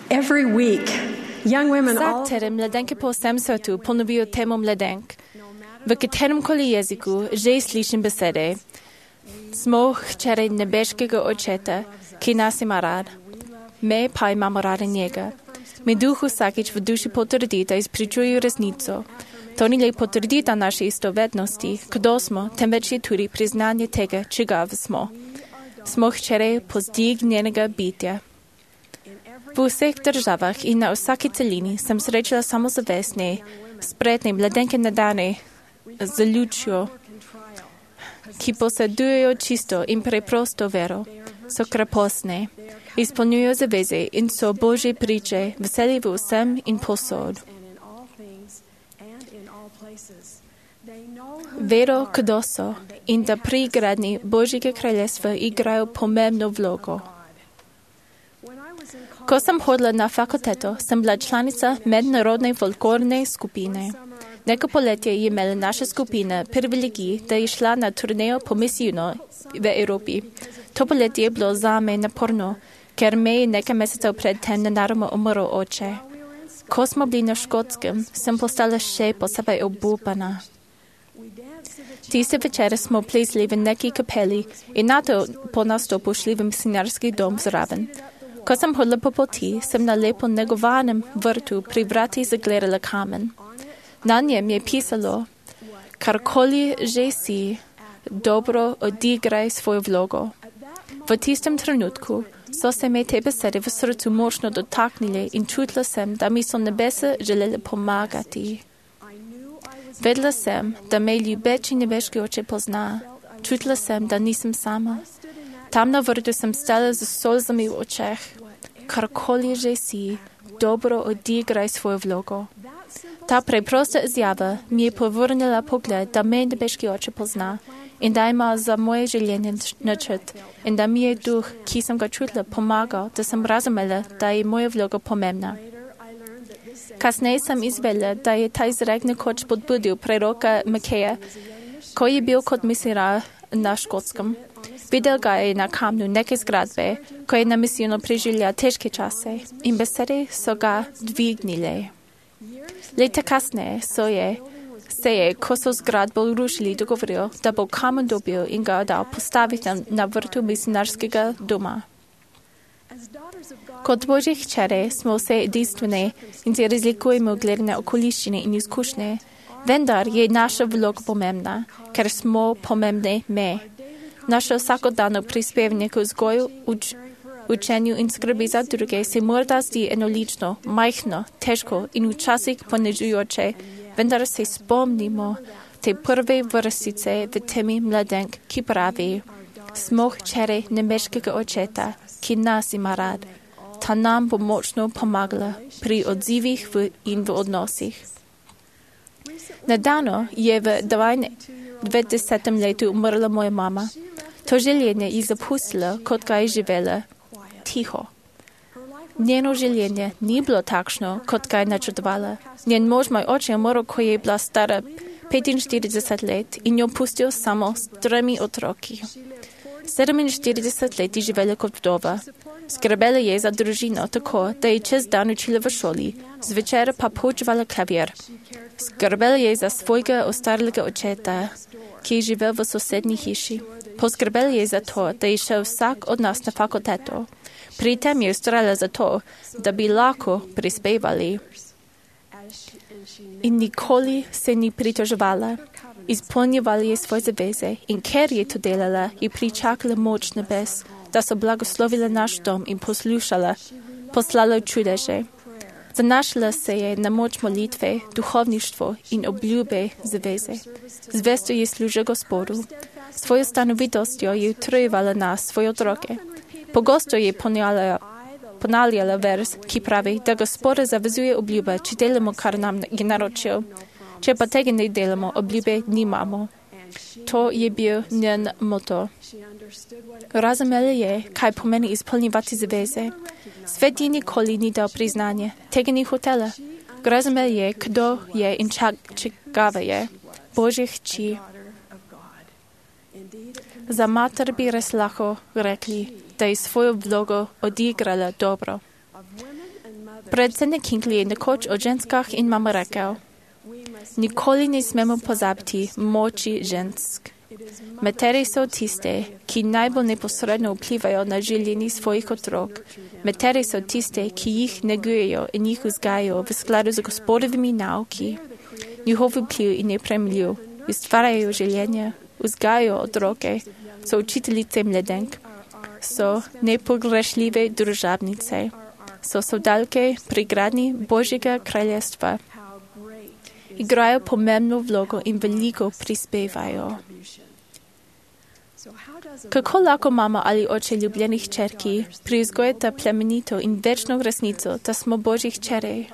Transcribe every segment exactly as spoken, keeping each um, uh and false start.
Every week, young women all Всяк младенки по семсоту поновият тему младенк. В катером-коли езику же слышим беседи. Смо хчери небешкого Отчета, ки нас има рад. Ме па имамо рада Njega. Ми духу сакич в души потвърди да изпричую разницу. То ни ли потвърди да наши истоветности, кдо смо, тем вече тури признание тега, чигав смо. Смо хчери поздигненega битя. В усех държавах и на всяки целини съм сречала самозавестни, спретни, младенки надани, залючо, ки поседують чисто и препросто веро, со крепостни, изпълнюють завези и со Божие притчи, весели в усем и посод. Веро кдо со, и да приградни Божие кралество играю помемно влогу. Ko sam hodila na fakultetu, sam bila članica mednarodne folklorne skupine. Neko poletje je imela naša skupina privilegij, da je šla na turnejo po misijonu v Evropi. To poletje je bilo zame naporno, ker me je nekaj mesecev pred tem nenadoma umrl oče. Ko smo bili na Škotskem, sem postala še posebej obupana. Tiste večere smo plesli v neki kapeli in nato po nastopu šli v misionarski dom zraven. Ko sem hodila po poti, sem na lepo negovanem vrtu pri vrati zagledala kamen. Na njem je pisalo, karkoli že si, dobro odigraj svojo vlogo. V tistem trenutku so se me te besede v srcu močno dotaknile in čutila sem, da mi so nebesa želele pomagati. Vedela sem, da me ljubeči nebeški oče pozna. Čutila sem, da nisem sama. Tam na vrtu sem stala z solzami v očeh. Karkoli že si, dobro odigraj svojo vlogo. Ta preprosta izjava mi je povrnila pogled, da me nebeški oče pozna in da ima za moje življenje načrt in da mi je duh, ki sem ga čutila, pomagal, da sem razumela, da je moja vloga pomembna. Kasneje sem izvedela, da je ta izrek nekoč podbudil preroka Mikeja, ko je bil kot misijar na Škotskem. Videl ga je na kamnu neke zgradbe, ko je na misijonu preživljal težke čase in besede so ga dvignile. Leta kasneje so je, se je, ko so zgradbo rušili, dogovoril, da bo kamen dobil in ga dal postaviti na vrtu misionarskega doma. Kot Božje hčere smo vse edinstvene in se razlikujemo glede na okoliščine in izkušnje, vendar je naša vloga pomembna, ker smo pomembne me. Naše vsakodnevno prispevanje k vzgoju, uč, učenju in skrbi za druge se morda zdi enolično, majhno, težko in včasih ponižujoče, vendar se spomnimo te prve vrstice v temi mladenk, ki pravi, smo hčere nebeškega Očeta, ki nas ima rad. Ta nam bo močno pomagala pri odzivih v, in v odnosih. Nedavno je v devetdesetem letu umrla moja mama. To življenje je zapustila, kot ga je živela, tiho. Njeno življenje ni bilo takšno, kot ga je načrtovala. Njen mož, moj oče, je umrl, ko je bila stara petinštirideset let in jo pustil samo s tremi otroki. sedeminštirideset let je živela kot vdova. Skrbela je za družino tako, da je čez dan učila v šoli, zvečer pa poučevala klavir. Skrbela je za svojega ostarelega očeta, ki je živel v sosednji hiši. Poskrbela je za to, da je šel vsak od nas na fakulteto. Pri tem je ustrajala za to, da bi lahko prispevali. In nikoli se ni pritoževala. Izpolnjevala je svoje zaveze in ker je to delala, je pričakala moč nebes, da so blagoslovila naš dom in poslušala, poslala čudeže. Zanašala se je na moč molitve, duhovništvo in obljube zaveze. Zvesto je služila Gospodu. Svojo stanovitostjo je utrojevala nas, svoje otroke. Pogosto je ponavljala vers, ki pravi, da Gospod zavezuje obljube, če delamo, kar nam je naročil. Če pa tega ne delamo, obljube nimamo. To je bil njen moto. Razumela je, kaj pomeni izpolnjevati zaveze. Svet ji nikoli ni dal priznanje. Tega ni hotela. Razumela je, kdo je in čigava je. Božje hči. Za mater bi res lahko rekli, da je svojo vlogo odigrala dobro. Predsednik Hinckley je nekoč o ženskah in mama rekel: Nikoli ne smemo pozabiti moči žensk. Matere so tiste, ki najbolj neposredno vplivajo na življenje svojih otrok. Matere so tiste, ki jih negujejo in jih vzgajajo v skladu z Gospodovimi nauki. Njihov vpliv je nepremljiv. Ustvarjajo življenje, vzgajajo otroke, so učiteljice mladenk, so nepogrešljive družabnice, so sodalke pri gradnji Božjega kraljestva. Igrajo pomembno vlogo in veliko prispevajo. Kako lahko mama ali oče ljubljenih hčerki privzgojita plemenito in večno resnico, da smo Božji hčere?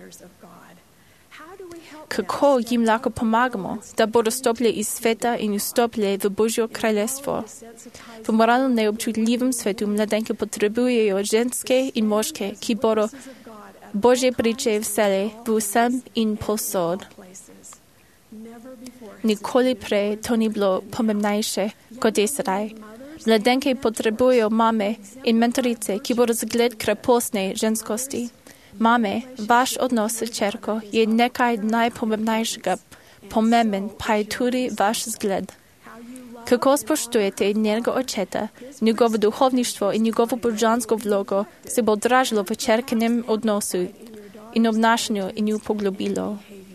Kako jim lahko pomagamo, da bodo stopili iz sveta in vstopili v Božjo kraljestvo? V moralno neobčutljivem svetu mladenke potrebujejo ženske in moške, ki bodo Božje priče vsele v vsem in povsod. Nikoli prej to ni bilo pomembnejše, kot je sedaj. Mladenke potrebujejo mame in mentorice, ki bodo zgled krepostne ženskosti. Mame, vaš odnos s hčerko je nekaj najpomembnejšega, pomemben pa je tudi vaš zgled. Kako spoštujete njenega očeta, njegovo duhovništvo in njegovo božansko vlogo se bo odražalo v hčerkinem odnosu in obnašanju in ju poglobilo.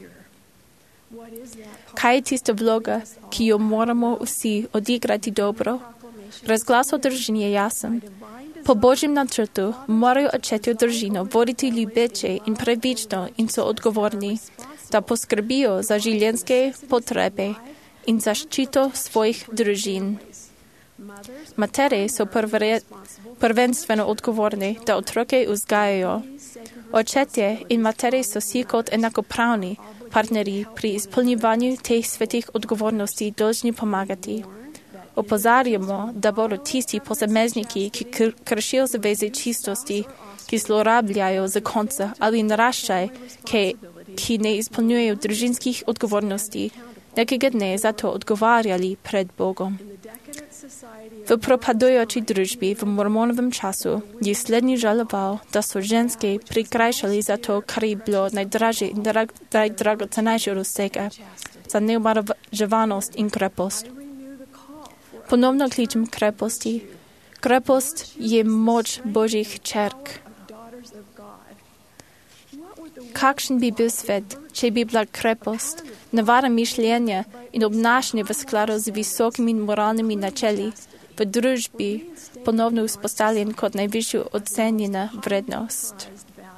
Kaj je tista vloga, ki jo moramo vsi odigrati dobro? Razglas o družini je jasen. Po Božjem načrtu morajo očetje družino voditi ljubeče in pravično in so odgovorni, da poskrbijo za življenjske potrebe in zaščito svojih družin. Matere so prve, prvenstveno odgovorni, da otroke vzgajajo. Očetje in matere so si kot enakopravni partnerji pri izpolnjevanju teh svetih odgovornosti dolžni pomagati. Opozarjamo, da bodo tisti posamezniki, ki kršijo zaveze čistosti, ki zlorabljajo zakonca ali naraščaj, ki, ki ne izpolnjujejo družinskih odgovornosti, nekega dne zato odgovarjali pred Bogom. V propadujoči družbi v mormonovem času je slednji žaloval, da so ženske prikrajšali za to, kar je bilo najdražje in drag, najdragocenejše od vsega, za neomaroževanost in krepost. Ponovno kličem kreposti. Krepost je moč Božjih hčerk. Kakšen bi bil svet, če bi bila krepost, navara mišljenja in obnašanje v skladu z visokimi moralnimi načeli, v družbi ponovno vzpostavljen kot najvišjo ocenjena vrednost.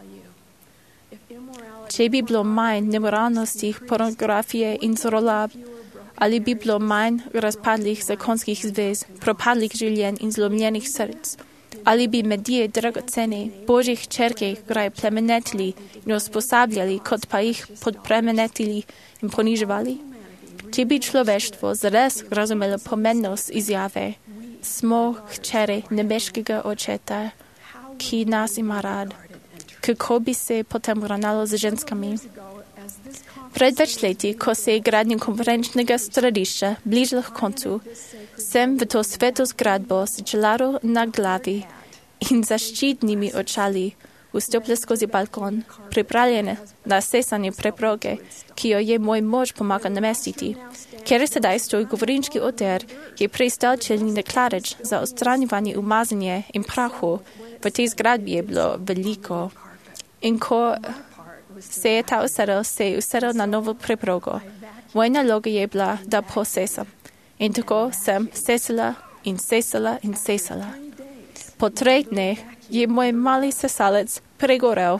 Če bi bilo manj nemoralnosti, pornografije in zlorab, ali bi bilo manj razpadlih zakonskih zvez, propadlih življenj in zlomljenih src, ali bi medije dragocene Božjih hčerke raje plemenetili in usposabljali, kot pa jih podpremenetili in poniževali? Če bi človeštvo zares razumelo pomembnost izjave, smo hčere nebeškega očeta, ki nas ima rad, kako bi se potem ravnalo z ženskami? Pred več leti, ko se je gradnja konferenčnega stradišča bližala k koncu, sem v to sveto zgradbo s čelaro na glavi in zaščitnimi očali vstopila skozi balkon, pripravljene na sesanje preproge, ki jo je moj mož pomagal namestiti. Ker sedaj stoji govorinčki oder, je pristal čelni nakladač za odstranjevanje umazanja in prahu. V tej zgradbi je bilo veliko. In ko se je ta usedel, se je usedel na novo preprogo. Moja naloga je bila, da posesam. In tako sem sesala in sesala in sesala. Po treh dneh je moj mali sesalec pregorel.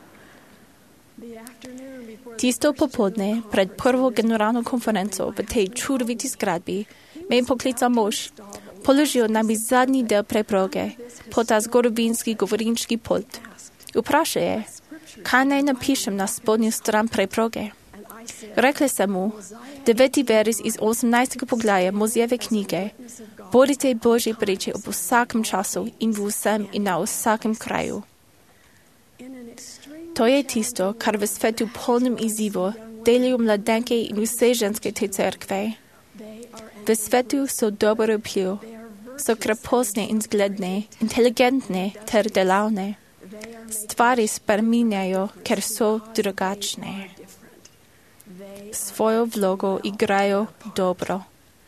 Tisto popodne pred prvo generalno konferenco v tej čudoviti zgradbi me je poklical mož. Položil nam bi zadnji del preproge, po ta zgodovinski govorinčki pult. Vprašal je, kaj naj napišem na spodnjo stran preproge. Rekla sem mu, deveti verz iz osemnajstega poglavja Mojzijeve knjige. Bodite Božji priče ob vsakem času in v vsem in na vsakem kraju. To je tisto, kar v svetu polnem izzivu delijo mladenke in vse ženske te cerkve. V svetu so dobro vpliv, so krepostne in zgledne, inteligentne ter delavne. Stvari spreminjajo, ker so drugačne. Svojo vlogo igrajo dobro.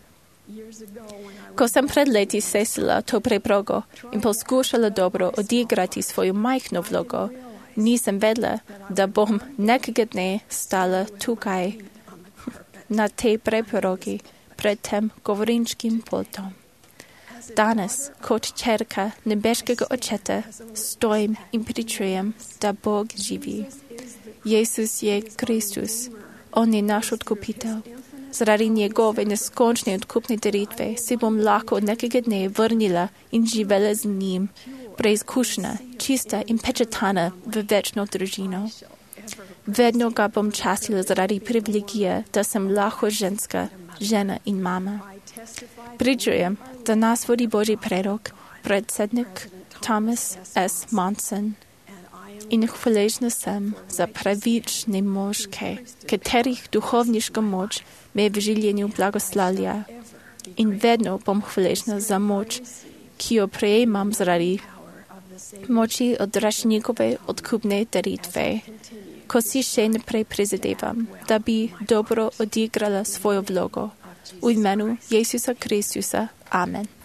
Ko sem pred leti sesila to preprogo in poskušala dobro odigrati svojo majhno vlogo, nisem vedela, da bom nekega dne stala tukaj na tej preprogi pred tem govorinčkim pultom. Danes, kot čerka nebeškega očeta, stojim in pričujem, da Bog živi. Jezus je Kristus, On je naš odkupitelj. Zaradi njegove neskončne odkupne daritve se bom lahko nekega dne vrnila in živela z njim, preizkušena, čista in pečatana v večno družino. Vedno ga bom častila zaradi privilegije, da sem lahko ženska, žena in mama. Pričujem, da nas vodi Božji prerok, predsednik Thomas S. Monson. In hvaležna sem za pravične moške, katerih duhovniška moč me v življenju blagoslavlja. In vedno bom hvaležna za moč, ki jo prejemam zaradi moči odrašnikove odkupne daritve. Ko si še naprej prizadevam, da bi dobro odigrala svojo vlogo. V imenu Jezusa Kristusa. Amen.